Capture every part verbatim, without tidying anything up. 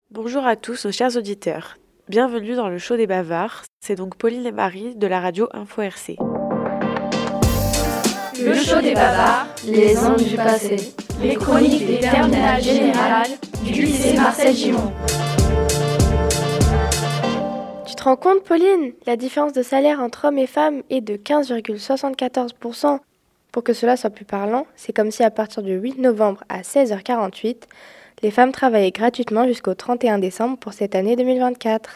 Bonjour à tous nos chers auditeurs. Bienvenue dans le show des bavards. C'est donc Pauline et Marie de la radio Info R C. Le show des bavards, les ondes du passé, les chroniques des terminales générales du lycée Marcel Gimond. Tu te rends compte, Pauline? La différence de salaire entre hommes et femmes est de quinze virgule soixante-quatorze pour cent. Pour que cela soit plus parlant, c'est comme si à partir du huit novembre à seize heures quarante-huit, les femmes travaillaient gratuitement jusqu'au trente et un décembre pour cette année deux mille vingt-quatre.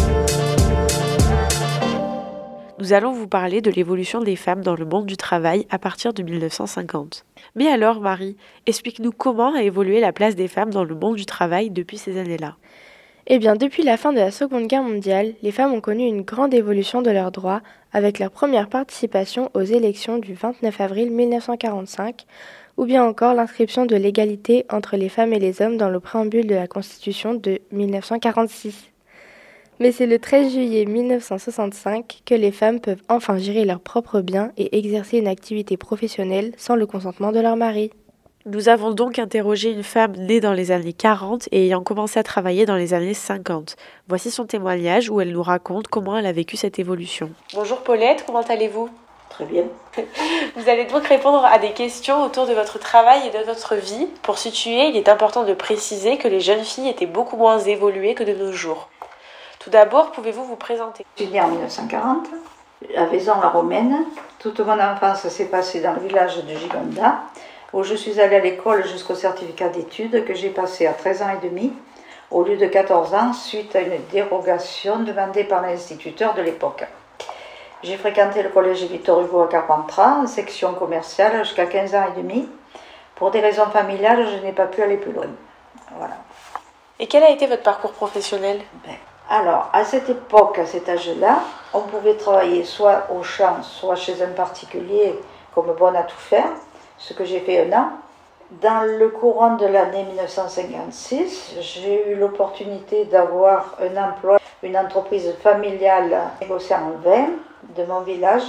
Nous allons vous parler de l'évolution des femmes dans le monde du travail à partir de mille neuf cent cinquante. Mais alors, Marie, explique-nous comment a évolué la place des femmes dans le monde du travail depuis ces années-là. Eh bien, depuis la fin de la Seconde Guerre mondiale, les femmes ont connu une grande évolution de leurs droits avec leur première participation aux élections du vingt-neuf avril mille neuf cent quarante-cinq, ou bien encore l'inscription de l'égalité entre les femmes et les hommes dans le préambule de la Constitution de mille neuf cent quarante-six. Mais c'est le treize juillet mille neuf cent soixante-cinq que les femmes peuvent enfin gérer leurs propres biens et exercer une activité professionnelle sans le consentement de leur mari. Nous avons donc interrogé une femme née dans les années quarante et ayant commencé à travailler dans les années cinquante. Voici son témoignage où elle nous raconte comment elle a vécu cette évolution. Bonjour Paulette, comment allez-vous ? Très bien. Vous allez donc répondre à des questions autour de votre travail et de votre vie. Pour situer, il est important de préciser que les jeunes filles étaient beaucoup moins évoluées que de nos jours. Tout d'abord, pouvez-vous vous présenter ? Je suis née en mille neuf cent quarante, à Vaison-la-Romaine. Toute mon enfance s'est passée dans le village de Gigonda, où je suis allée à l'école jusqu'au certificat d'études que j'ai passé à treize ans et demi, au lieu de quatorze ans, suite à une dérogation demandée par l'instituteur de l'époque. J'ai fréquenté le collège Victor Hugo à Carpentras, en section commerciale, jusqu'à quinze ans et demi. Pour des raisons familiales, je n'ai pas pu aller plus loin. Voilà. Et quel a été votre parcours professionnel ? Ben, alors, à cette époque, à cet âge-là, on pouvait travailler soit au champ, soit chez un particulier comme bonne à tout faire, ce que j'ai fait un an. Dans le courant de l'année mille neuf cent cinquante-six, j'ai eu l'opportunité d'avoir un emploi, une entreprise familiale négociant en vin de mon village.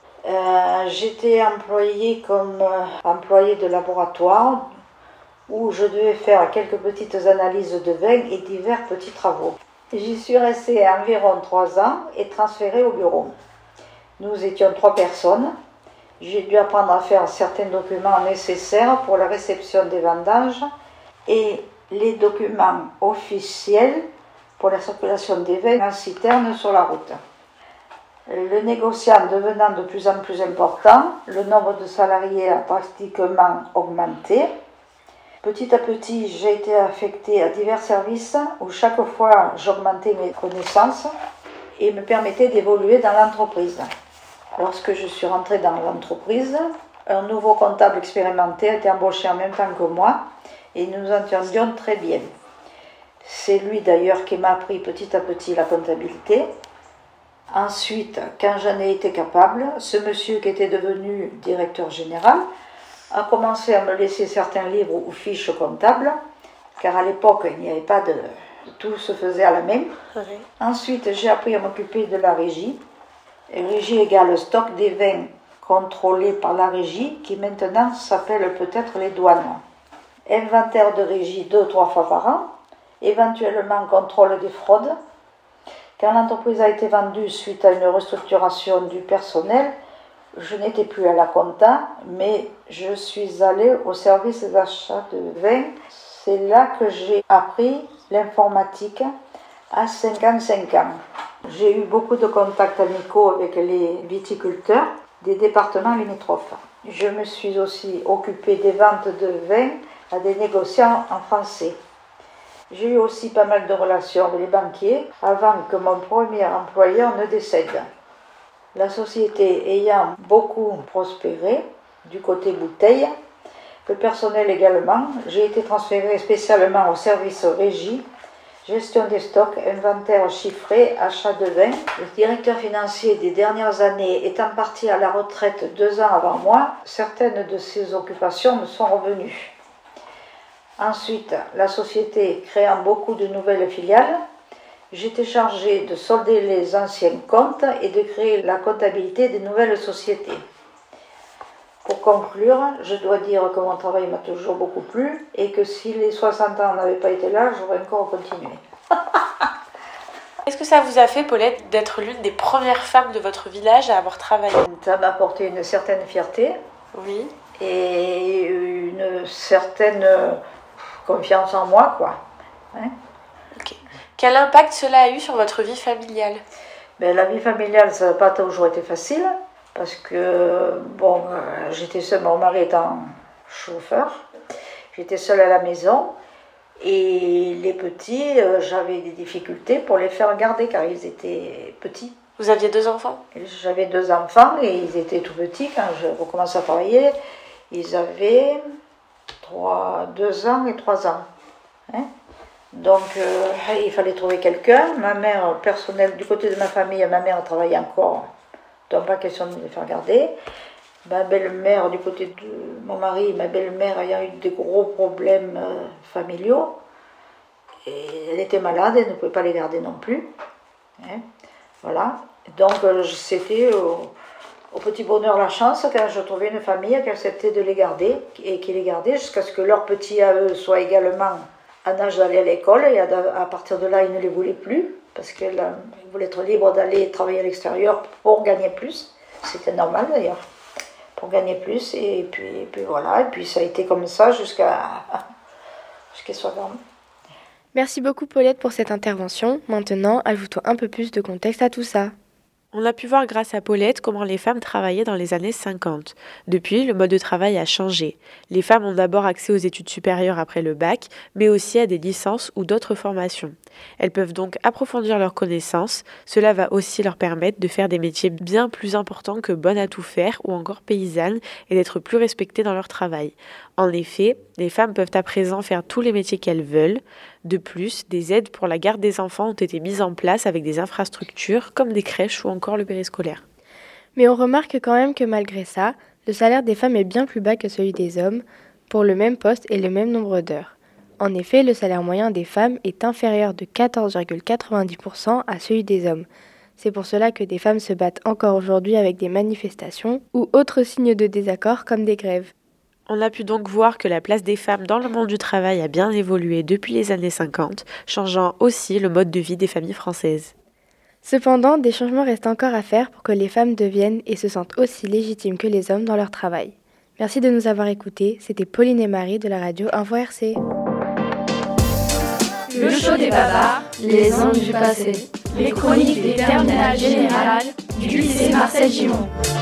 Euh, j'étais employée comme euh, employée de laboratoire où je devais faire quelques petites analyses de vin et divers petits travaux. J'y suis restée environ trois ans et transférée au bureau. Nous étions trois personnes. J'ai dû apprendre à faire certains documents nécessaires pour la réception des vendanges et les documents officiels pour la circulation des vins en citerne sur la route. Le négociant devenant de plus en plus important, le nombre de salariés a drastiquement augmenté. Petit à petit, j'ai été affectée à divers services où chaque fois j'augmentais mes connaissances et me permettais d'évoluer dans l'entreprise. Lorsque je suis rentrée dans l'entreprise, un nouveau comptable expérimenté a été embauché en même temps que moi et nous nous entendions très bien. C'est lui d'ailleurs qui m'a appris petit à petit la comptabilité. Ensuite, quand j'en ai été capable, ce monsieur qui était devenu directeur général a commencé à me laisser certains livres ou fiches comptables, car à l'époque il n'y avait pas de... tout se faisait à la main. Oui. Ensuite, j'ai appris à m'occuper de la régie. Régie égale stock des vins contrôlés par la régie, qui maintenant s'appelle peut-être les douanes. Inventaire de régie deux, trois fois par an, éventuellement contrôle des fraudes. Quand l'entreprise a été vendue suite à une restructuration du personnel, je n'étais plus à la compta, mais je suis allée au service d'achat de vin. C'est là que j'ai appris l'informatique à cinquante-cinq ans. J'ai eu beaucoup de contacts amicaux avec les viticulteurs des départements limitrophes. Je me suis aussi occupée des ventes de vin à des négociants en français. J'ai eu aussi pas mal de relations avec les banquiers avant que mon premier employeur ne décède. La société ayant beaucoup prospéré du côté bouteille, le personnel également, j'ai été transférée spécialement au service régie, gestion des stocks, inventaire chiffré, achat de vin. Le directeur financier des dernières années étant parti à la retraite deux ans avant moi, certaines de ses occupations me sont revenues. Ensuite, la société créant beaucoup de nouvelles filiales, j'étais chargée de solder les anciens comptes et de créer la comptabilité des nouvelles sociétés. Pour conclure, je dois dire que mon travail m'a toujours beaucoup plu et que si les soixante ans n'avaient pas été là, j'aurais encore continué. Qu'est-ce que ça vous a fait, Paulette, d'être l'une des premières femmes de votre village à avoir travaillé? Ça m'a apporté une certaine fierté. Oui. Et une certaine confiance en moi, quoi. Hein? Okay. Quel impact cela a eu sur votre vie familiale? Ben, la vie familiale, ça n'a pas toujours été facile, parce que, bon, euh, j'étais seule, mon mari étant chauffeur, j'étais seule à la maison, et les petits, euh, j'avais des difficultés pour les faire garder, car ils étaient petits. Vous aviez deux enfants? J'avais deux enfants, et ils étaient tout petits quand je recommençais à travailler. Ils avaient trois, deux ans et trois ans. Hein? Donc, euh, il fallait trouver quelqu'un. Ma mère, personnelle, du côté de ma famille, ma mère travaillait encore. Donc, pas question de les faire garder. Ma belle-mère, du côté de mon mari, ma belle-mère ayant eu des gros problèmes euh, familiaux. Et elle était malade, elle ne pouvait pas les garder non plus. Hein? Voilà. Donc, euh, c'était euh, au petit bonheur la chance quand je trouvais une famille qui acceptait de les garder et qui les gardait jusqu'à ce que leurs petits à eux soient également en âge d'aller à l'école. Et à, à partir de là, ils ne les voulaient plus parce qu'ils voulaient être libres d'aller travailler à l'extérieur pour gagner plus. C'était normal d'ailleurs, pour gagner plus. Et puis, et puis voilà, et puis ça a été comme ça jusqu'à jusqu'à soient grands. Merci beaucoup Paulette pour cette intervention. Maintenant, ajoutons un peu plus de contexte à tout ça. On a pu voir grâce à Paulette comment les femmes travaillaient dans les années cinquante. Depuis, le mode de travail a changé. Les femmes ont d'abord accès aux études supérieures après le bac, mais aussi à des licences ou d'autres formations. Elles peuvent donc approfondir leurs connaissances. Cela va aussi leur permettre de faire des métiers bien plus importants que bonne à tout faire ou encore paysannes et d'être plus respectées dans leur travail. En effet, les femmes peuvent à présent faire tous les métiers qu'elles veulent. De plus, des aides pour la garde des enfants ont été mises en place avec des infrastructures comme des crèches ou encore le périscolaire. Mais on remarque quand même que malgré ça, le salaire des femmes est bien plus bas que celui des hommes pour le même poste et le même nombre d'heures. En effet, le salaire moyen des femmes est inférieur de quatorze virgule quatre-vingt-dix pour cent à celui des hommes. C'est pour cela que des femmes se battent encore aujourd'hui avec des manifestations ou autres signes de désaccord comme des grèves. On a pu donc voir que la place des femmes dans le monde du travail a bien évolué depuis les années cinquante, changeant aussi le mode de vie des familles françaises. Cependant, des changements restent encore à faire pour que les femmes deviennent et se sentent aussi légitimes que les hommes dans leur travail. Merci de nous avoir écoutés, c'était Pauline et Marie de la radio Info R C. Le show des bavards, les ondes du passé, les chroniques des terminales générales du lycée Marcel Gimond.